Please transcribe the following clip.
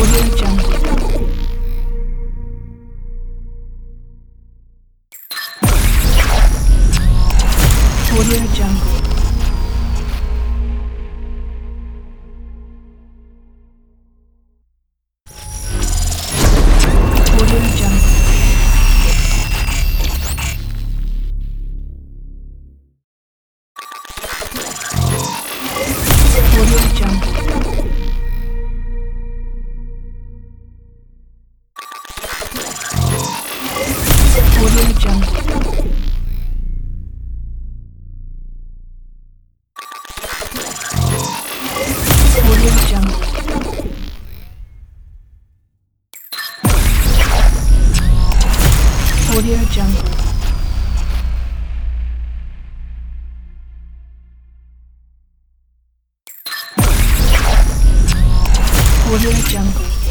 Audio Jungle. Audio Jungle. Audio Jungle. Audio Jungle. Audio Jungle. Audio Jungle. Audio Jungle. Audio Jungle.